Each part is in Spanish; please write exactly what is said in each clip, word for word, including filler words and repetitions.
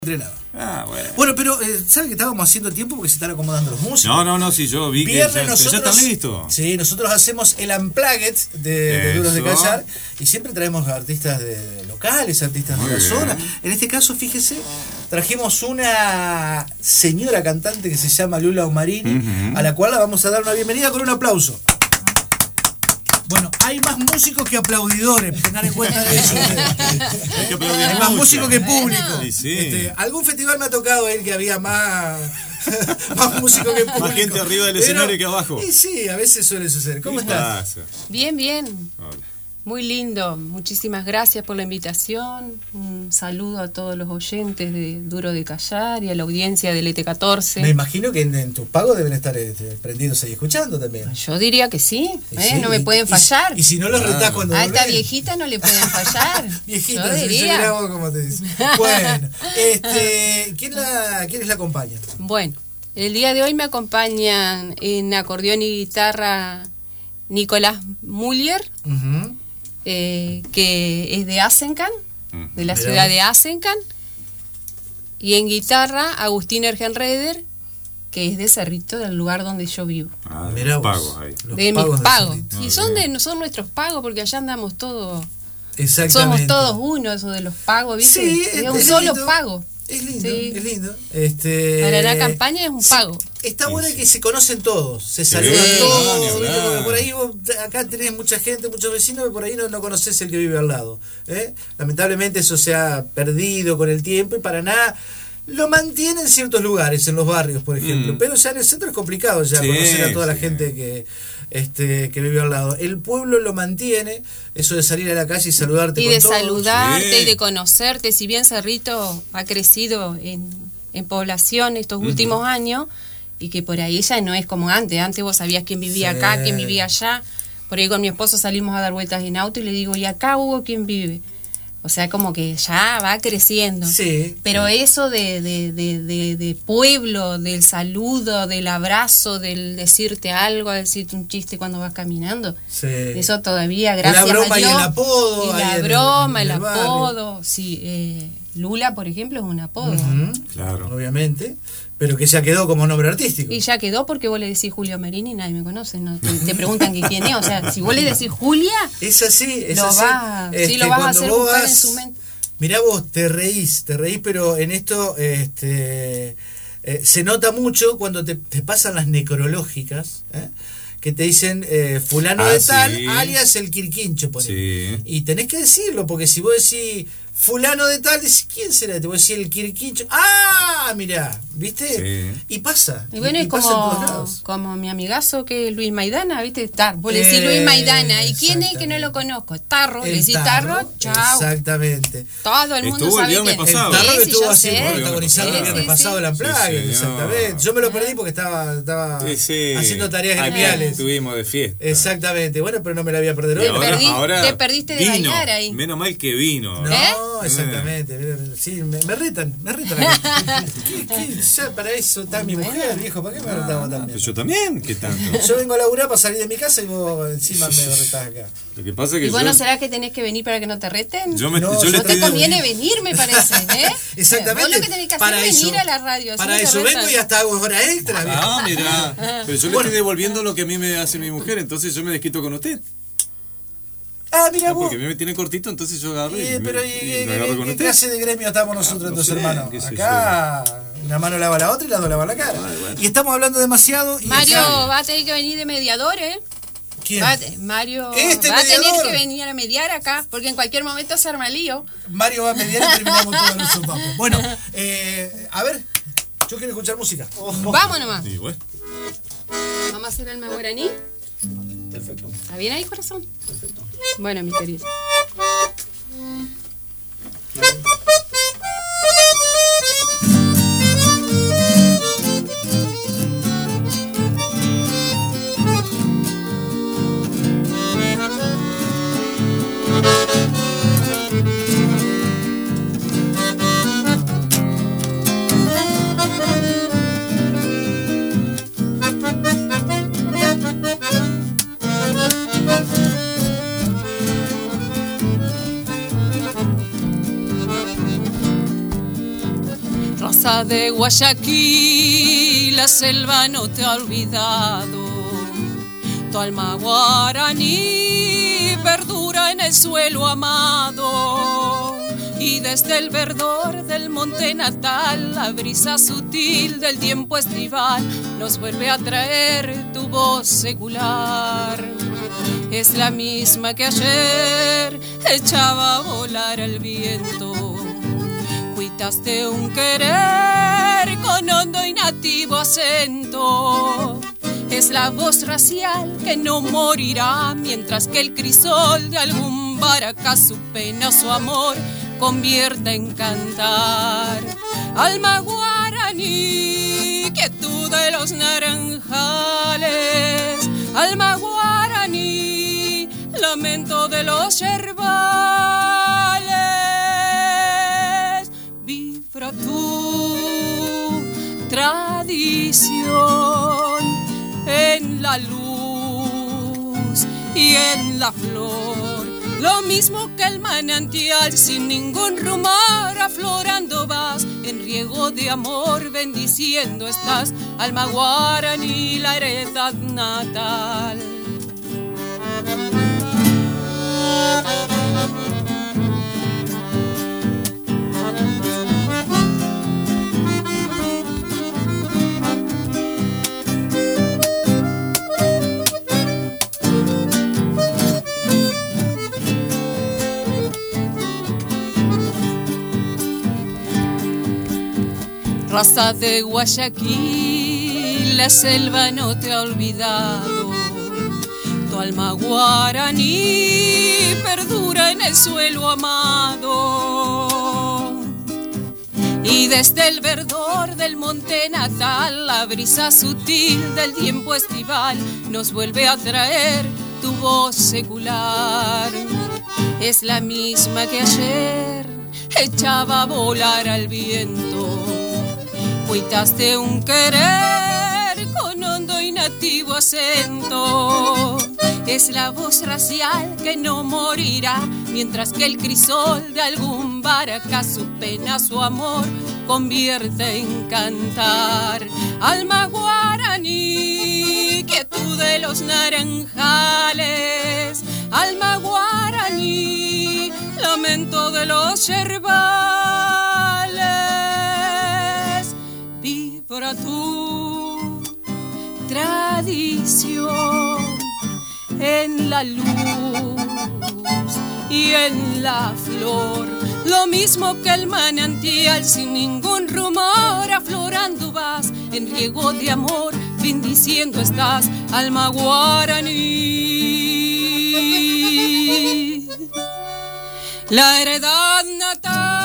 Entrenado. Ah, bueno. Bueno, pero eh, ¿sabe que estábamos haciendo tiempo porque se están acomodando los músicos? No, no, no, si yo vi Viernes que ya, nosotros, ya están listos. Sí, nosotros hacemos el Unplugged de, de Duros de Callar y siempre traemos artistas de locales, artistas Muy de la bien. zona. En este caso, fíjese, trajimos una señora cantante que se llama Lula Umarini, uh-huh. a la cual la vamos a dar una bienvenida con un aplauso. Bueno, hay más músicos que aplaudidores, tengan en cuenta eso. Hay que aplaudir Hay más mucho. músicos que público. Sí, sí. Este, algún festival me ha tocado ir que había más, más músicos que público. Más gente arriba del escenario que abajo. Y sí, a veces suele suceder. ¿Cómo ¿Qué estás? pasa? Bien, bien. Hola. Muy lindo. Muchísimas gracias por la invitación. Un saludo a todos los oyentes de Duro de Callar y a la audiencia del E T catorce. Me imagino que en, en tus pagos deben estar este, prendidos ahí escuchando también. Yo diría que sí, Y ¿eh? sí, no me y- pueden y- fallar. Y, si no los Ah. retás cuando A esta volvés. viejita no le pueden fallar. Viejita, Yo sí, diría. mirá vos cómo te dice. Bueno, este, ¿quién, la, ¿quiénes la acompañan? Bueno, el día de hoy me acompañan en acordeón y guitarra Nicolás Muller, Uh-huh. eh, que es de Asencan, de la Mirá ciudad vos. de Asencan, y en guitarra Agustín Ergenreder, que es de Cerrito, del lugar donde yo vivo. Ah, Mirá vos. pagos ahí. Los De mis pagos de pagos. Cerrito. Y Ah, son bien. de son nuestros pagos, porque allá andamos todos. Exactamente. Somos todos uno, eso de los pagos, ¿viste? Sí, es es- un es solo lindo. pago. Es lindo, Sí. es lindo. Este, Para la campaña es un sí, pago. Está Sí, bueno sí. que se conocen todos, se saludan Sí, todos, no, ni ¿viste? hablar. Porque por ahí vos, acá tenés mucha gente, muchos vecinos, y por ahí no, no conoces el que vive al lado. ¿eh? Lamentablemente eso se ha perdido con el tiempo y para nada lo mantiene en ciertos lugares, en los barrios, por ejemplo. Mm. Pero ya en el centro es complicado ya Sí, conocer a toda la sí. gente que, este, que vive al lado. El pueblo lo mantiene, eso de salir a la calle y saludarte Y con de todos. saludarte Sí. y de conocerte, si bien Cerrito ha crecido en, en población estos Ujú. últimos años, y que por ahí ya no es como antes, antes vos sabías quién vivía Sí. acá, quién vivía allá, por ahí con mi esposo salimos a dar vueltas en auto y le digo, ¿y acá Hugo quién vive? O sea, como que ya va creciendo. Sí. Pero eso de, de, de, de, de pueblo, del saludo, del abrazo, del decirte algo, decirte un chiste cuando vas caminando, Sí. eso todavía, gracias La broma a y Dios. el apodo, Y ahí la en el- broma, en el, el barrio. apodo. Sí, eh, Lula, por ejemplo, es un apodo. Ujú, Claro. obviamente, pero que ya quedó como nombre artístico. Y ya quedó porque vos le decís Julio Marini y nadie me conoce, ¿no? Te, te preguntan que quién es. O sea, si vos le decís Julia, Es así, es lo así. vas, sí Este, lo vas a cuando hacer vos buscar vas- en su mente. Mirá vos, te reís, te reís, pero en esto este, eh, se nota mucho cuando te, te pasan las necrológicas, ¿eh? que te dicen eh, fulano Ah, de tal, sí. alias el Quirquincho, ponele. Sí. Y tenés que decirlo, porque si vos decís fulano de tal, decís, ¿quién será? Te voy a decir el Quirquincho. ¡Ah! Mirá, ¿viste? Sí. Y pasa. Y bueno, es pasa en todos como, lados. como mi amigazo que es Luis Maidana, ¿viste? Tar, vos le decís Eh, Luis Maidana. ¿Y quién es que no exactamente. lo conozco? Tarro, le El decís Tarro, chao. Exactamente. Todo el mundo Estuvo el sabe viernes quién. pasado. El Tarro Sí, que sí, estuvo yo así sé. protagonizando el Sí, viernes sí, pasado sí. la plaga, Sí, señor. exactamente. Yo me lo perdí porque estaba, estaba Sí, sí. haciendo tareas Aquí gremiales. Estuvimos de fiesta. Exactamente, bueno, pero no me la voy a perder Y hoy. Te ahora- perdí- ahora te perdiste de vino. bailar ahí. Menos mal que vino. No, ¿Eh? exactamente. mira, Sí, me, me retan, me retan. a mí. ¿Qué, qué? Ya para eso está mi mujer, viejo. ¿Para qué me retamos Ah, también? pues yo también, ¿qué tanto? Yo vengo a laburar para salir de mi casa y vos encima me retás acá. Lo que pasa es que Y bueno, yo, ¿será que tenés que venir para que no te reten? yo, me, No, yo yo le No te estoy conviene venir, me parece, ¿eh? Exactamente. Vos lo que tenés que hacer para es eso, venir a la radio. así Para no te eso retan. vengo y hasta hago horas extra. viejo. Ah, mira. Pero yo le Bueno. estoy devolviendo lo que a mí me hace mi mujer, entonces yo me desquito con usted. Ah, mira No, vos. porque a mí me tiene cortito, entonces yo agarro y, Eh, me- pero ¿y, y qué- me agarro qué- con qué usted. clase de gremio estamos nosotros Ah, no entonces, sé, hermano? qué sé Acá una mano lava la otra y la otra lava la cara. Ay, bueno. Y estamos hablando demasiado. Y Mario acá- va a tener que venir de mediador, ¿eh? ¿Quién? Va a te- Mario Este va a tener mediador. que venir a mediar acá, porque en cualquier momento se arma lío. Mario va a mediar y terminamos todos los sopapos. Bueno, eh, a ver, yo quiero escuchar música. Vamos nomás. Y bueno, Vamos a hacer el guaraní. Perfecto. ¿Está bien ahí, corazón? Perfecto. Bueno, mi querido. Raza de Guayaquil, la selva no te ha olvidado. Tu alma guaraní perdura en el suelo amado. Y desde el verdor del monte natal, la brisa sutil del tiempo estival nos vuelve a traer tu voz secular. Es la misma que ayer echaba a volar el viento. Cuitaste un querer con hondo y nativo acento. Es la voz racial que no morirá, mientras que el crisol de algún baracá su pena, su amor convierta en cantar. Alma guaraní, quietud de los naranjales. Alma guaraní, lamento de los yerbales. Vibra tu tradición en la luz y en la flor. Lo mismo que el manantial, sin ningún rumor, aflorando vas, en riego de amor, bendiciendo estás, alma guaraní, la heredad natal. Raza de Guayaquil, la selva no te ha olvidado. Tu alma guaraní perdura en el suelo amado. Y desde el verdor del monte natal, la brisa sutil del tiempo estival nos vuelve a traer tu voz secular. Es la misma que ayer echaba a volar al viento. Cuitaste un querer con hondo y nativo acento. Es la voz racial que no morirá, mientras que el crisol de algún baracá su pena, su amor convierte en cantar. Alma guaraní, quietud de los naranjales. Alma guaraní, lamento de los yerbales. Vibra tu tradición en la luz y en la flor. Lo mismo que el manantial, sin ningún rumor, aflorando vas, en riego de amor, bendiciendo estás, alma guaraní, la heredad natal.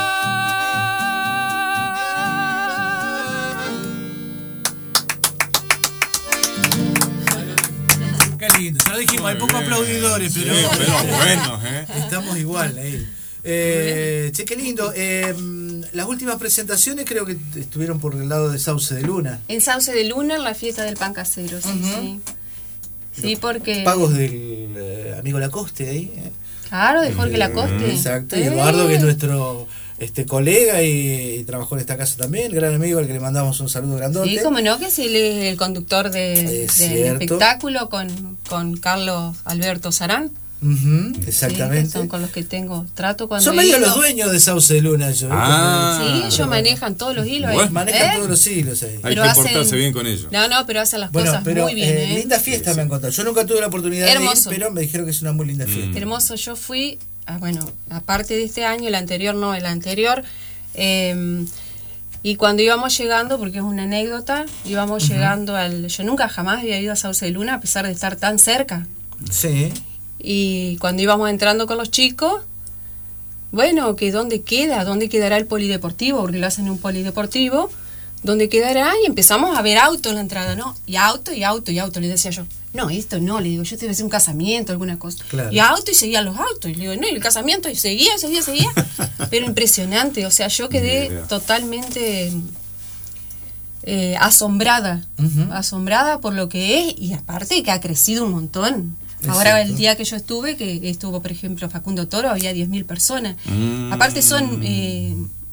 Qué lindo, ya lo dijimos, hay pocos aplaudidores, pero, sí, pero bueno, ¿eh? Estamos igual ahí. Eh, che, qué lindo. Eh, las últimas presentaciones creo que estuvieron por el lado de Sauce de Luna. En Sauce de Luna, en la fiesta del pan casero, sí, uh-huh. sí. Sí, porque... Pagos del eh, amigo Lacoste ahí. Eh. Claro, de Jorge Lacoste. Exacto, y Eduardo, que es nuestro este colega y, y trabajó en esta casa también, gran amigo al que le mandamos un saludo grandote. Sí, como no, que es el, el conductor de, del espectáculo con, con Carlos Alberto Sarán. Uh-huh, exactamente. Sí, son con los que tengo trato cuando son medio los dueños de Sauce de Luna. Yo, ah, sí, ellos manejan todos los hilos ahí. Manejan ¿Eh? todos los hilos ahí. Hay pero que portarse hacen... bien con ellos. No, no, pero hacen las bueno, cosas pero, muy bien. Eh, ¿eh? Linda fiesta sí, me han contado. Yo nunca tuve la oportunidad Hermoso. de ir, pero me dijeron que es una muy linda fiesta. Mm. Hermoso, yo fui, ah, bueno, aparte de este año, el anterior no, el anterior. Eh, y cuando íbamos llegando, porque es una anécdota, íbamos uh-huh. llegando al... Yo nunca jamás había ido a Sauce de Luna a pesar de estar tan cerca. Sí. Y cuando íbamos entrando con los chicos, bueno, que dónde queda, dónde quedará el polideportivo, porque lo hacen en un polideportivo, dónde quedará, y empezamos a ver autos en la entrada, ¿no? Y auto, y auto, y auto, le decía yo, no, esto no, le digo, yo te voy a hacer un casamiento, alguna cosa. Claro. Y auto, y seguían los autos, y le digo, no, y el casamiento, y seguía, seguía, seguía, pero impresionante, o sea, yo quedé yeah. totalmente eh, asombrada, uh-huh. asombrada por lo que es, y aparte que ha crecido un montón. Es Ahora cierto. El día que yo estuve, que estuvo por ejemplo Facundo Toro, había diez mil personas. Mm. Aparte son eh,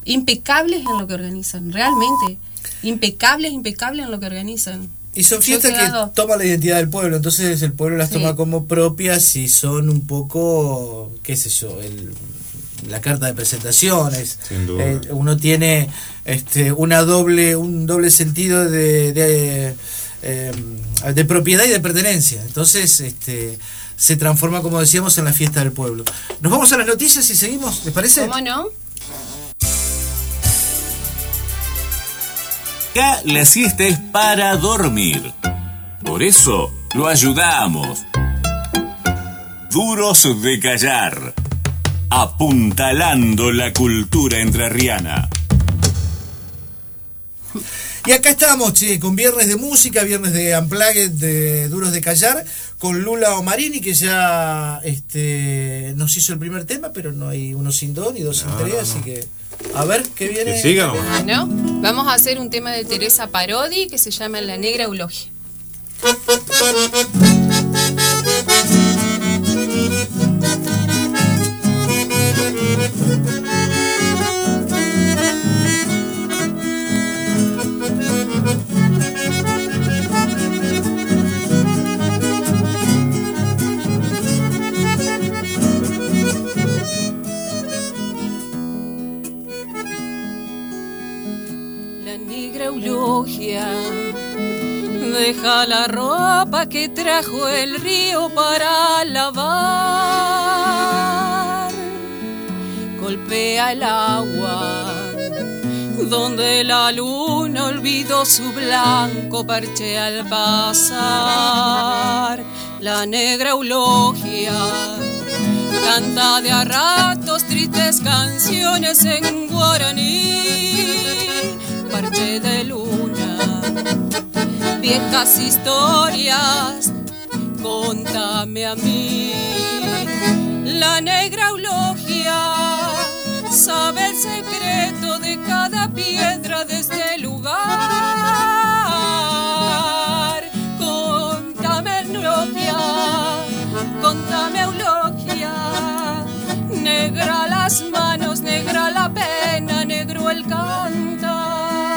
impecables en lo que organizan, realmente. Impecables, impecables en lo que organizan. Y son fiestas que toman la identidad del pueblo, entonces el pueblo las toma sí. como propias y son un poco, qué sé yo, el, la carta de presentaciones. Sin duda. Eh, uno tiene este una doble un doble sentido de de, eh, de propiedad y de pertenencia. Entonces, este se transforma, como decíamos, en la fiesta del pueblo. Nos vamos a las noticias y seguimos, ¿les parece? ¿Cómo no? Acá la siesta es para dormir. Por eso lo ayudamos. Duros de Callar. Apuntalando la cultura entrerriana. Y acá estamos, che, con viernes de música, viernes de Unplugged de Duros de Callar, con Lula Omarini, que ya este nos hizo el primer tema, pero no hay uno sin dos ni dos sin No, tres, no, así no. que a ver qué viene. Que siga, ¿no? Bueno, vamos a hacer un tema de Teresa Parodi que se llama La Negra Eulogia. Eulogia, deja la ropa que trajo el río para lavar, golpea el agua donde la luna olvidó su blanco parche al pasar. La negra Eulogia canta de a ratos tristes canciones en guaraní. Parche de luna, viejas historias, contame a mí. La negra Eulogia sabe el secreto de cada piedra de este lugar. Contame Eulogia, contame Eulogia, negra las manos, negra la pena, negro el cantar.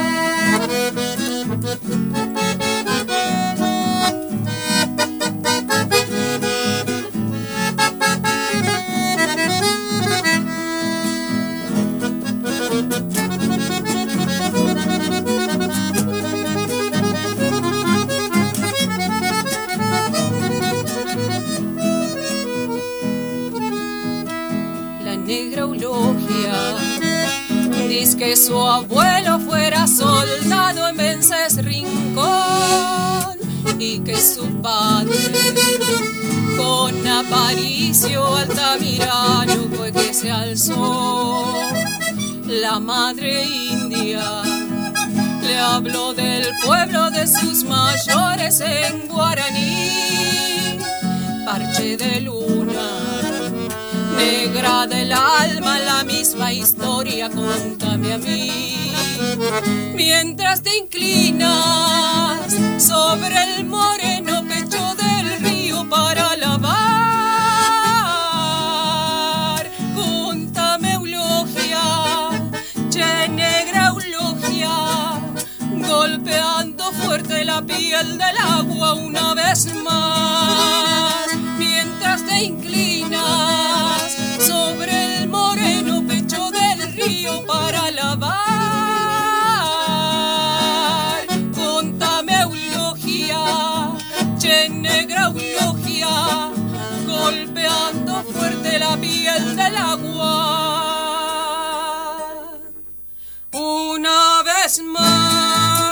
La negra Eulogia dice que su abuelo fuera soldado en Vences Rincón y que su padre con Aparicio Altamirano fue que se alzó. La madre india le habló del pueblo de sus mayores en guaraní. Parche de luna, negra del alma, la misma historia, contame a mí. Mientras te inclinas sobre el moreno pecho del río para lavar, contame Eulogia, che negra Eulogia, golpeando fuerte la piel del agua una vez más. Mientras te inclinas sobre el moreno pecho del río para lavar, contame Eulogia, che negra Eulogia, golpeando fuerte la piel del agua una vez más.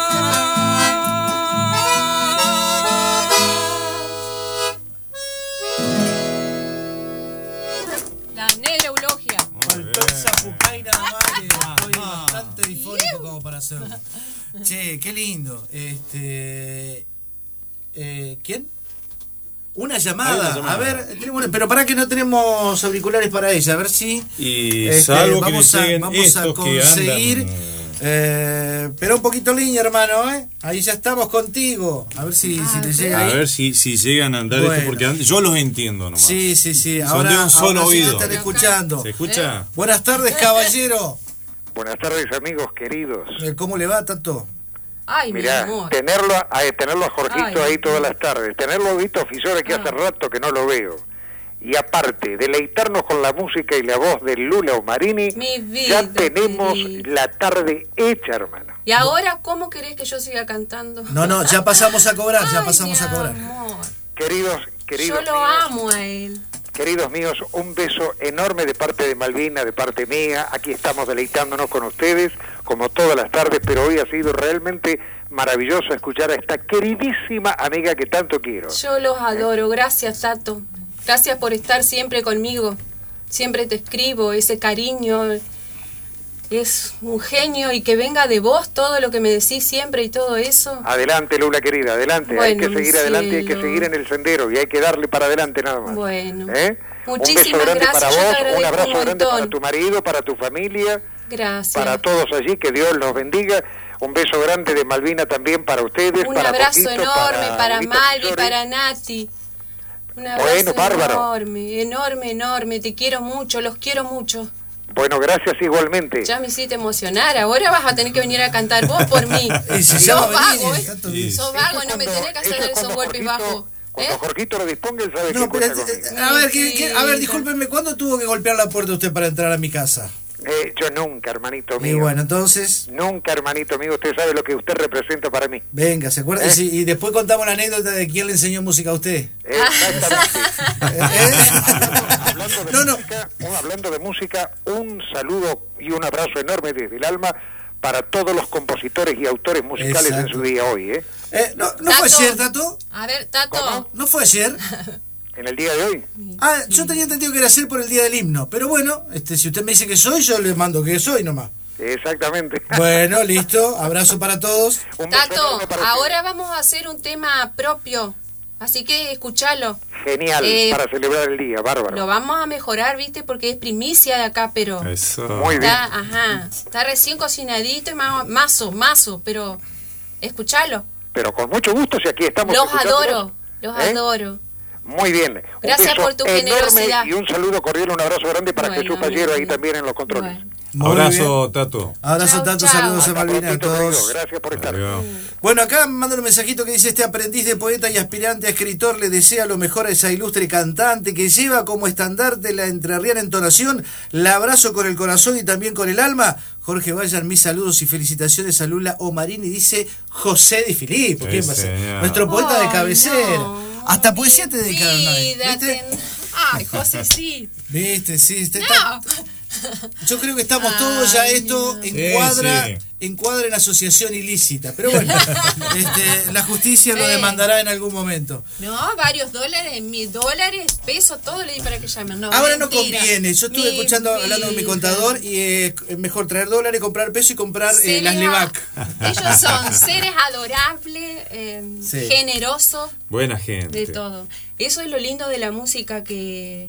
La negra Eulogia. Faltó el zapucay nada más, que estoy bastante difónico como para hacerlo. Che, qué lindo. Este, eh, ¿quién? Una llamada. Una llamada. A ver, tenemos, pero para que no tenemos auriculares para ella, a ver si Y este, salvo que vamos le a lleguen vamos a estos que conseguir. andan. Eh, pero un poquito línea, hermano, ¿eh? Ahí ya estamos contigo. A ver si, Ah, si te sí. llega A ahí. ver si, si llegan a andar Bueno. esto, porque yo los entiendo nomás. Sí, sí, sí. Son Ahora, de un solo ahora sí te oído. están escuchando. ¿Se escucha? Buenas tardes, caballero. Buenas tardes, amigos queridos. ¿Cómo le va, Tato? Ay, Mirá, mi amor. tenerlo a, tenerlo a Jorgito Ay, ahí todas mi las tardes, tenerlo a Vito Fisore que Ah. hace rato que no lo veo. Y aparte, deleitarnos con la música y la voz de Lula Omarini, Mi vida, ya tenemos querida. la tarde hecha, hermano. ¿Y ahora cómo querés que yo siga cantando? No, no, ya pasamos a cobrar, ya Ay, pasamos mi a cobrar. amor. Queridos, queridos Yo lo míos, amo a él. queridos míos, un beso enorme de parte de Malvina, de parte mía. Aquí estamos deleitándonos con ustedes, como todas las tardes, pero hoy ha sido realmente maravilloso escuchar a esta queridísima amiga que tanto quiero. Yo los adoro. Gracias, Tato. Gracias por estar siempre conmigo. Siempre te escribo, ese cariño. Es un genio y que venga de vos todo lo que me decís siempre y todo eso. Adelante, Lula querida, adelante. Bueno, hay que seguir mi adelante, hay que cielo. seguir en el sendero y hay que darle para adelante nada más. Bueno. ¿Eh? Muchísimas un beso grande gracias, para yo te vos, agradezco un abrazo un grande para montón. tu marido, para tu familia, Gracias. para todos allí, que Dios los bendiga. Un beso grande de Malvina también para ustedes. Un para abrazo Jorgito, enorme para, Vito Malvi, Fisore. para Nati. Un abrazo Bueno, bárbaro. enorme, enorme, enorme. Te quiero mucho, los quiero mucho. Bueno, gracias igualmente. Ya me hiciste emocionar. Ahora vas a tener que venir a cantar vos por mí. Y si Sos llama vago, Benítez, ¿eh? Tato. Sí. Sos Eso vago, es no me cuando- tenés que eso hacer es esos cuando golpes Jorgito- bajos. Cuando ¿Eh? Jorgito lo disponga, él sabe No, que pero, cuenta eh, conmigo. a ver, ¿qué- qué- a ver, Vida. discúlpenme, ¿cuándo tuvo que golpear la puerta usted para entrar a mi casa? Eh, yo nunca, hermanito Y mío. bueno, entonces, Nunca, hermanito mío. Usted sabe lo que usted representa para mí. venga, ¿se acuerda? ¿Eh? Y, si- y después contamos la anécdota de quién le enseñó música a usted. Exactamente. Hablando de No, no. música, un- hablando de música, un saludo y un abrazo enorme desde el alma para todos los compositores y autores musicales Exacto. en su día hoy, ¿eh? Eh, ¿No, no fue Tato. ayer, Tato? A ver, Tato. ¿Cómo? ¿No fue ayer? En el día de hoy. Ah, yo tenía entendido que era ayer por el día del himno. Pero bueno, este, si usted me dice que soy, yo le mando que soy nomás. Exactamente. Bueno, listo. Abrazo para todos. Un beso Tato, enorme para ahora vamos a hacer un tema propio. Así que escúchalo. ustedes. Genial, eh, para celebrar el día, bárbaro. Lo vamos a mejorar, ¿viste? Porque es primicia de acá, pero... Eso. Muy bien. Está, ajá, está recién cocinadito y ma- mazo, mazo, pero escuchalo. Pero con mucho gusto, si aquí estamos. Los escuchándolos. adoro, los ¿Eh? adoro. Muy bien. Un Gracias beso por tu enorme generosidad. y un saludo cordial, un abrazo grande para Bueno, Jesús Pallero ahí bien. también en los controles. Bueno. Muy Abrazo, Tato. Abrazo, Chau, Tato. chau. Saludos a Hasta Malvina a prontito, querido. todos. Gracias por estar. Adiós. Bueno, acá me mandan un mensajito que dice: este aprendiz de poeta y aspirante a escritor le desea lo mejor a esa ilustre cantante que lleva como estandarte la entrerriana entonación. La abrazo con el corazón y también con el alma. Jorge Vayan, mis saludos y felicitaciones a Lula Omarini, dice José Di Filippo. Sí, ¿Quién va a ser? señor. Nuestro poeta de Ay, cabecera. no. Hasta poesía te dedicaron una vez. Vida, ¿Viste? ten- Ay, José, sí. ¿Viste? Sí, este- No. Yo creo que estamos Ay, todos ya, esto no. encuadra, Sí, encuadra en asociación ilícita. Pero bueno, este, la justicia lo Eh. demandará en algún momento. No, varios dólares, mil dólares, pesos, todo le di para que llamen. No, Ahora no mentira. conviene. Yo estuve Mi escuchando, hablando con mi vida. contador, y eh, es mejor traer dólares, comprar peso y comprar eh, Seres las a- Levac. Ellos son seres adorables, eh, Sí. generosos, Buena gente. de todo. Eso es lo lindo de la música, que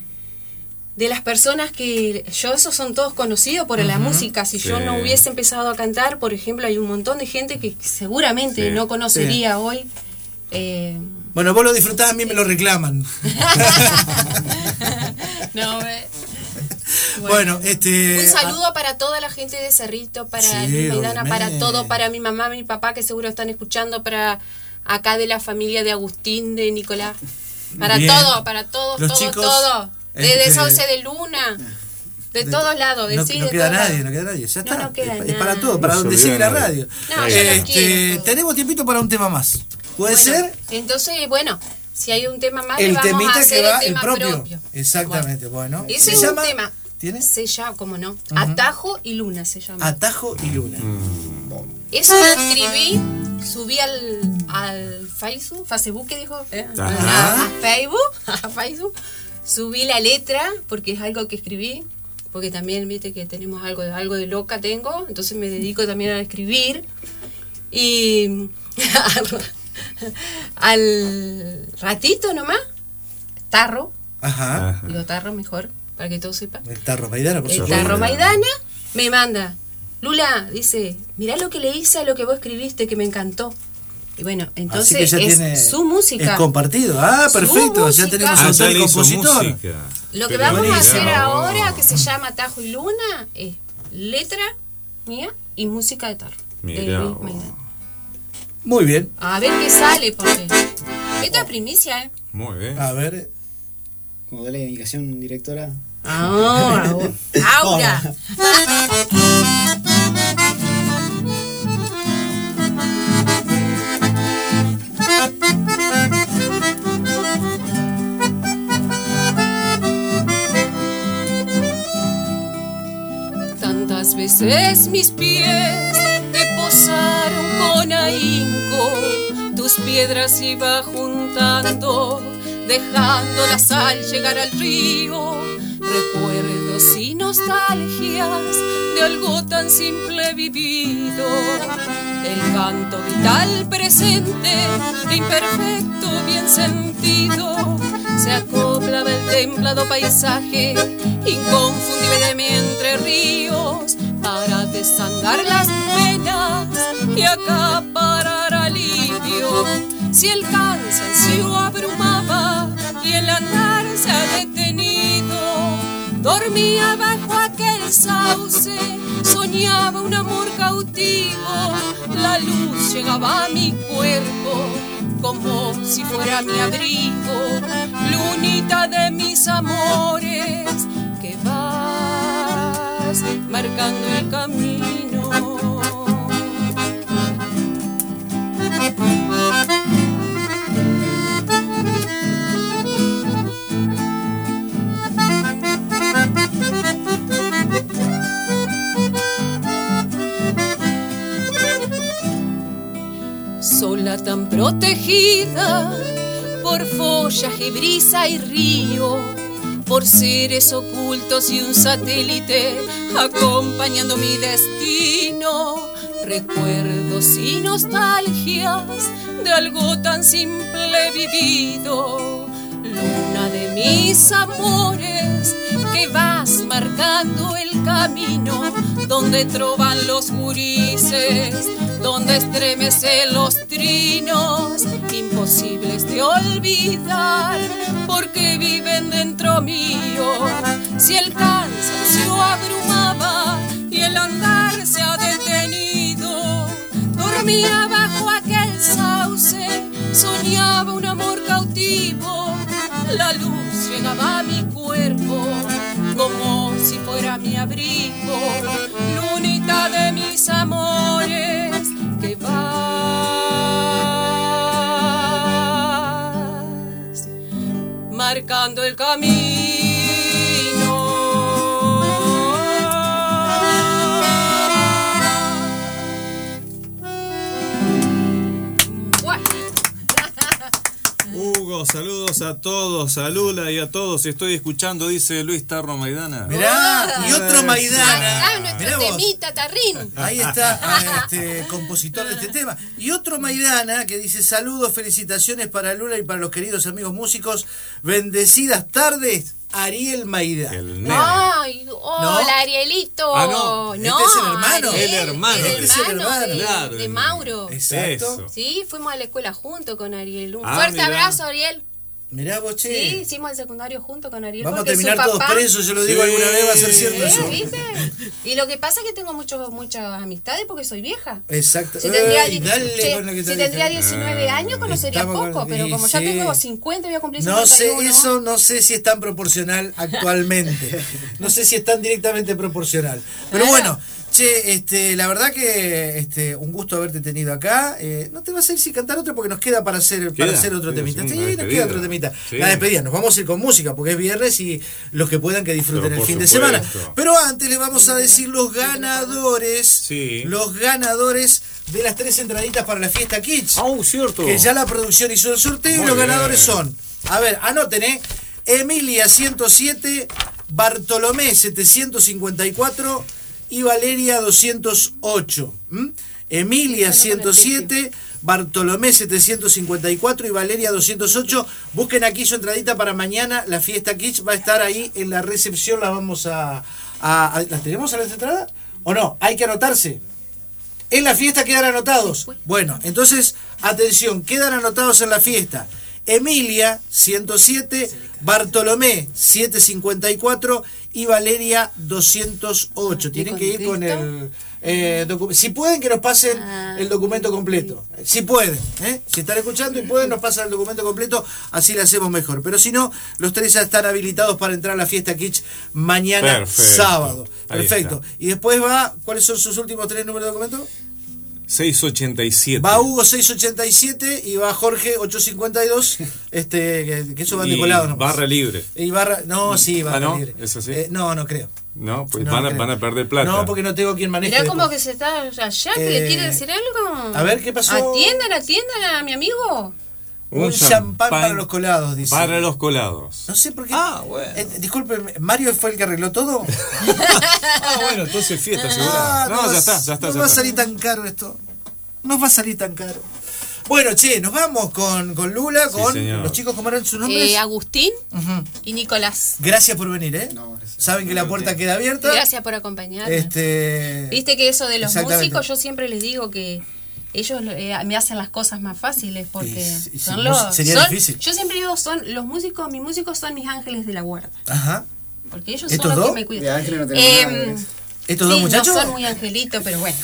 de las personas que yo, esos son todos conocidos por la música. Si yo Sí. no hubiese empezado a cantar, por ejemplo, hay un montón de gente que seguramente Sí. no conocería hoy. eh, Bueno, vos lo disfrutás, a mí me lo reclaman. no, eh, Bueno, este. un saludo para toda la gente de Cerrito, para Sí, Luis Maidana, para obviamente. todo, para mi mamá, mi papá, que seguro están escuchando, para acá de la familia de Agustín, de Nicolás, para Bien. todo, para todos, Los todo, chicos, todo, desde este, Sauce de Luna, de, de- todos lados, de no, sí, no de queda todos nadie, lados. no queda nadie. Ya No, está. no queda es, es para nadie. todo, para No se donde olvida sigue la nadie. radio. No, yo los quiero este, todos. tenemos tiempito para un tema más. ¿Puede Bueno, ser? Entonces, bueno, si hay un tema más, le El vamos a temita hacer que va el el tema propio. Exactamente, bueno. Ese ¿Se es llama? un tema. ¿Tiene? Se llama, como no, Atajo y Luna se llama. Atajo y Luna. Eso lo escribí, subí al, al Facebook, Facebook, ¿qué dijo? ¿Eh? Ajá. A Facebook, a Facebook, subí la letra, porque es algo que escribí, porque también, viste, que tenemos algo, algo de loca tengo, entonces me dedico también a escribir, y al ratito nomás, tarro, Ajá. Ajá. digo tarro mejor, para que todos sepan. El Tarro Maidana, por El supuesto. Tarro Maidana me manda, Lula, dice, mirá lo que le hice a lo que vos escribiste, que me encantó. Y bueno, Así entonces que ya es tiene. su música. Es compartido. Ah, Su perfecto. música. Ya tenemos Ah, autor ya y le hizo compositor. música. Lo que Pero vamos a mirá hacer vos. ahora, que se llama Tajo y Luna, es letra mía y música de tarro. Mirá de Luis vos. Maidana. Muy bien. A ver qué sale, porque esto es primicia, ¿eh? Muy bien. A ver. Como da la indicación, directora. Ah, Aura. Tantas veces mis pies te posaron con ahínco, tus piedras iba juntando, dejando la sal llegar al río. Recuerdos y nostalgias de algo tan simple vivido. El canto vital presente, de imperfecto bien sentido, se acopla del templado paisaje inconfundible de mi entre ríos, para desandar las penas y acaparar alivio. Si el cansancio abrumaba y el andar se ha detenido, dormía bajo aquel sauce, soñaba un amor cautivo. La luz llegaba a mi cuerpo como si fuera mi abrigo. Lunita de mis amores, que vas marcando el camino. Sola tan protegida por follaje, brisa y río, por seres ocultos y un satélite acompañando mi destino. Recuerdos y nostalgias de algo tan simple vivido. Luna de mis amores, que vas marcando el camino, donde trovan los gurises, donde estremecen los trinos, imposibles de olvidar, porque viven dentro mío. Si el cansancio abrumaba y el andar se ha detenido, dormía bajo aquel sauce, soñaba un amor cautivo. La luz llegaba a mi cuerpo como si fuera mi abrigo. Lunita de mis amores, que vas marcando el camino. Hugo, saludos a todos, a Lula y a todos. Estoy escuchando, dice Luis Tarro Maidana. Mirá, y otro Maidana. Ah, nuestro Mirá vos. temita, Tarrín. Ahí está, ah, este compositor de este tema. Y otro Maidana que dice: saludos, felicitaciones para Lula y para los queridos amigos músicos. Bendecidas tardes, Ariel Maidana. El nene. Ay, hola, ¿No? Arielito. Ah, no. Este es el hermano. Ariel, El hermano. El Este es el hermano hermano. de, Claro, de el- Mauro. Exacto. Eso. Sí, fuimos a la escuela junto con Ariel. Un Ah, fuerte mirá. abrazo, Ariel. Mirá vos, che. Sí, hicimos el secundario junto con Ariel. Vamos a porque terminar su todos papá- presos, yo lo digo Sí. alguna vez, va a ser cierto ¿Eh? eso. ¿Viste? Y lo que pasa es que tengo muchos, muchas amistades porque soy vieja. Exacto. Si tendría, Ey, dale che, con lo que si te tendría dije. diecinueve años conocería Estamos con- poco, pero y como ya sí. tengo cincuenta voy a cumplir No sé, cincuenta y uno. eso no sé si es tan proporcional actualmente. No sé si es tan directamente proporcional. Pero Claro. bueno, che, este, la verdad que este, un gusto haberte tenido acá. Eh, no te vas a ir sin cantar otra porque nos queda para hacer, para Queda, hacer otro queda, temita. sí, Sí, una nos despedida. queda otro temita. Sí. La despedida. Nos vamos a ir con música porque es viernes y los que puedan que disfruten Pero el por fin de supuesto. semana. Pero antes le vamos a decir los ganadores. Sí. Los ganadores de las tres entraditas para la fiesta Kids. Ah, cierto. Que ya la producción hizo el sorteo y Muy los bien. ganadores son, a ver, anoten, ¿eh? Emilia ciento siete, Bartolomé setecientos cincuenta y cuatro y Valeria doscientos ocho. ¿m? Emilia ciento siete, Bartolomé setecientos cincuenta y cuatro y Valeria doscientos ocho. Busquen aquí su entradita para mañana. La fiesta Kids va a estar ahí en la recepción. La vamos a... a- a- ¿Las tenemos a la entrada? ¿O no? Hay que anotarse. En la fiesta quedan anotados. Bueno, entonces, atención, quedan anotados en la fiesta. Emilia, ciento siete, Bartolomé, setecientos cincuenta y cuatro y Valeria doscientos ocho. Tienen que ir con el eh, docu- si pueden que nos pasen Ah, el documento completo. Si pueden, ¿eh? Si están escuchando y pueden, nos pasan el documento completo, así le hacemos mejor. Pero si no, los tres ya están habilitados para entrar a la fiesta Kitsch mañana Perfecto. sábado. Ahí Perfecto. está. Y después va, ¿cuáles son sus últimos tres números de documento? seiscientos ochenta y siete. Va Hugo seiscientos ochenta y siete y va Jorge ochocientos cincuenta y dos, este, que, que eso van Y de colado nomás. barra libre. Y barra, no, sí, barra Ah, ¿no? libre. ¿Es así? Eh, no, no creo. No, pues No, van, a, creo. van a perder plata. No, porque no tengo quien maneje. Mirá como después. que se está allá, que Eh, le quiere decir algo. a ver, ¿qué pasó? Atiendan, atiendan a mi amigo. Un champán para los colados, dice. Para los colados. No sé por qué. Ah, bueno. Eh, disculpe, ¿Mario fue el que arregló todo? Ah, bueno, entonces fiesta Ah, segura. No, va- ya está, ya está. No ya va a está. salir tan caro esto. No va a salir tan caro. Bueno, che, nos vamos con, con Lula, Sí, con señor. los chicos, ¿cómo eran sus nombres? Eh, Agustín Ujú. y Nicolás. Gracias por venir, ¿eh? No, gracias. Saben que la puerta queda abierta. Gracias por acompañarme. Este... Viste que eso de los Exactamente. músicos, yo siempre les digo que ellos eh, me hacen las cosas más fáciles porque Y- y si son no, los sería son- difícil. yo siempre digo son los músicos, mis músicos son mis ángeles de la guarda, Ajá. porque ellos ¿Estos son los dos? que me cuidan. De ángeles no tenemos Eh, nada, ¿ves? ¿Estos sí, dos muchachos? no son muy angelitos, pero bueno.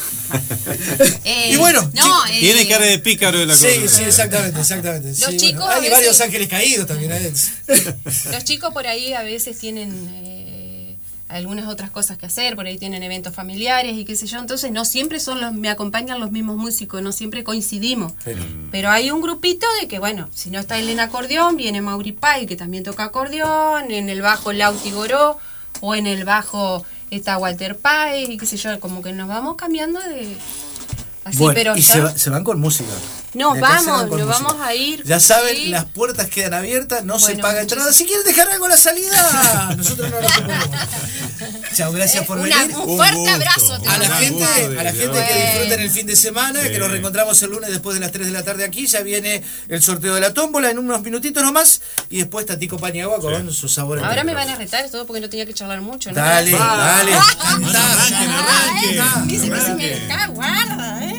Eh, Y bueno, no, chi- eh, Tiene cara de pícaro de la Sí, cosa. sí, exactamente, exactamente. Los Sí, chicos bueno, a hay veces- varios ángeles caídos también. ¿eh? Los chicos por ahí a veces tienen eh, algunas otras cosas que hacer, por ahí tienen eventos familiares y qué sé yo, entonces no siempre son los, me acompañan los mismos músicos, no siempre coincidimos. Pero hay un grupito de que, bueno, si no está él en acordeón, viene Mauri Pai, que también toca acordeón, en el bajo Lauti Goró, o en el bajo está Walter Pai, y qué sé yo, como que nos vamos cambiando de... Así, Bueno, pero y ya- se, va- se van con música. Nos De acá se vamos, van con nos música. vamos a ir. Ya saben, Sí. las puertas quedan abiertas, no se Bueno, paga muchas- entrada. Si quieren dejar algo a la salida, nosotros no lo ocupamos. Chao, gracias por Una- venir. un Un fuerte gusto. abrazo. te A la Un mando. gente, gusto de- a la de gente verdad. que disfruten el fin de semana, Sí. que nos reencontramos el lunes después de las tres de la tarde aquí. Ya viene el sorteo de la tómbola en unos minutitos nomás. Y después Tatico Paniagua con su sabor. Ahora me eterno. van a retar todo porque no tenía que charlar mucho, ¿no? Dale, dale. Cantá, Arranquen, arranquen. Ah, dice que se me arranquen. deja guarda, ¿eh?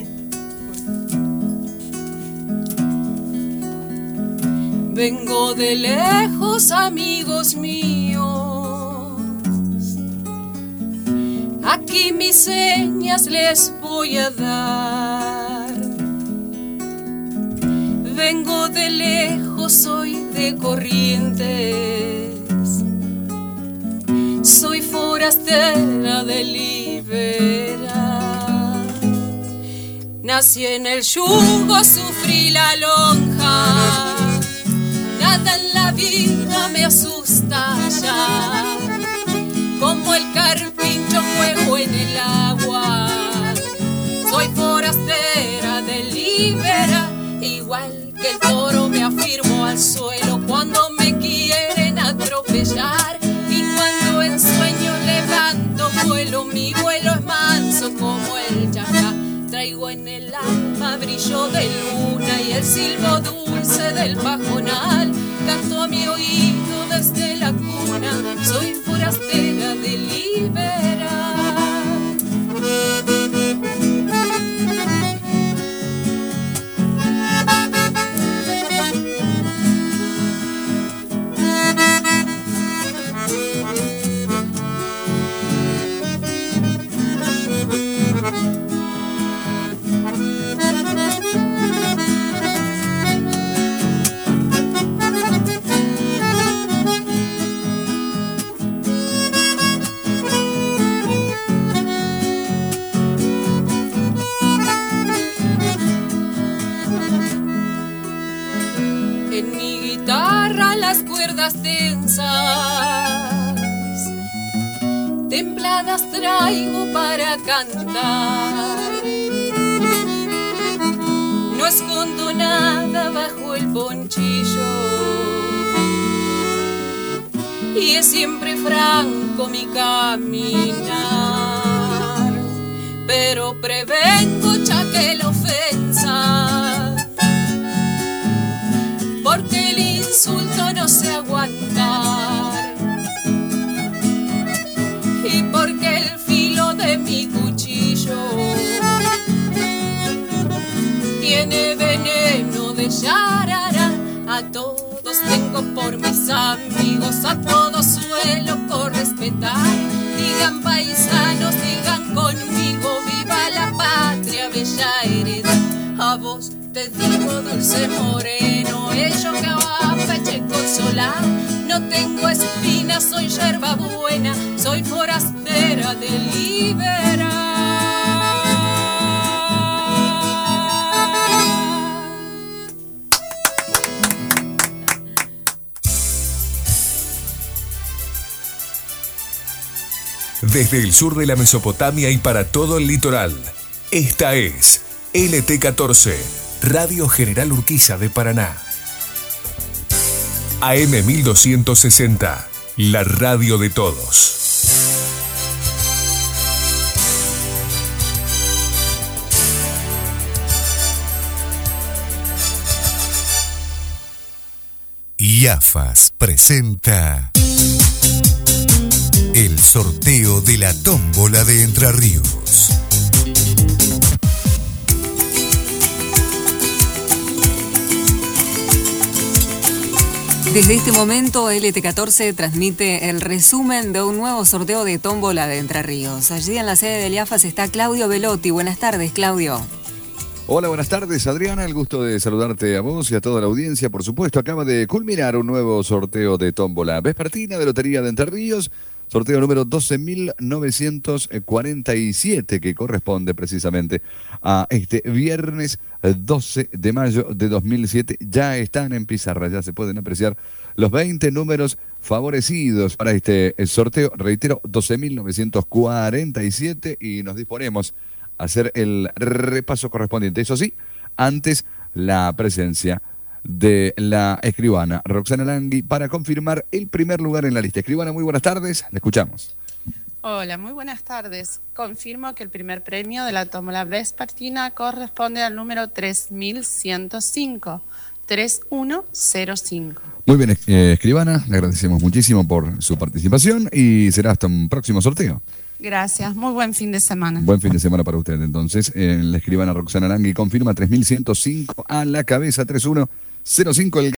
Vengo de lejos, amigos míos. Aquí mis señas les voy a dar. Vengo de lejos, soy de Corrientes. Soy forastera de Libera. Nací en el yugo, sufrí la lonja. Nada en la vida me asusta ya, como el carpincho juego en el agua. Soy forastera de Libera, igual que el toro me afirmo al suelo cuando me quieren atropellar. Y cuando en sueño levanto vuelo, mi vuelo es manso como el yacá. Traigo en el alma brillo de luna y el silbo dulce del pajonal. Canto a mi oído desde la cuna, soy forastera de Libera. En mi guitarra las cuerdas tensas, templadas traigo para cantar. No escondo nada bajo el ponchillo y es siempre franco mi caminar, pero prevengo ya que la ofensa, porque el insulto no sé aguantar y porque el filo de mi cuchillo tiene veneno de yarara. A todos los tengo por mis amigos, a todo suelo por respetar. Digan paisanos, digan conmigo, viva la patria, bella heredad. A vos te digo dulce moreno, ello que va Pacheco Solar. No tengo espinas, soy yerba buena, soy forastera de liberar. Desde el sur de la Mesopotamia y para todo el litoral, esta es L T catorce, Radio General Urquiza de Paraná. A M mil doscientos sesenta, la radio de todos. IAFAS presenta el sorteo de la tómbola de Entre Ríos. Desde este momento, L T catorce transmite el resumen de un nuevo sorteo de tómbola de Entre Ríos. Allí en la sede del IAFAS está Claudio Velotti. Buenas tardes, Claudio. Hola, buenas tardes, Adriana. El gusto de saludarte a vos y a toda la audiencia. Por supuesto, acaba de culminar un nuevo sorteo de tómbola vespertina de Lotería de Entre Ríos. Sorteo número doce mil novecientos cuarenta y siete, que corresponde precisamente a este viernes doce de mayo de dos mil siete. Ya están en pizarra, ya se pueden apreciar los veinte números favorecidos para este sorteo. Reitero, doce mil novecientos cuarenta y siete, y nos disponemos a hacer el repaso correspondiente. Eso sí, antes la presencia de la escribana Roxana Langui para confirmar el primer lugar en la lista. Escribana, muy buenas tardes, la escuchamos. Hola, muy buenas tardes. Confirmo que el primer premio de la tómbola vespertina corresponde al número tres mil ciento cinco, tres mil cinco. Muy bien, eh, escribana, le agradecemos muchísimo por su participación y será hasta un próximo sorteo. Gracias, muy buen fin de semana. Buen fin de semana para usted. Entonces, eh, la escribana Roxana Langui confirma tres mil ciento cinco a la cabeza, tres mil cinco. El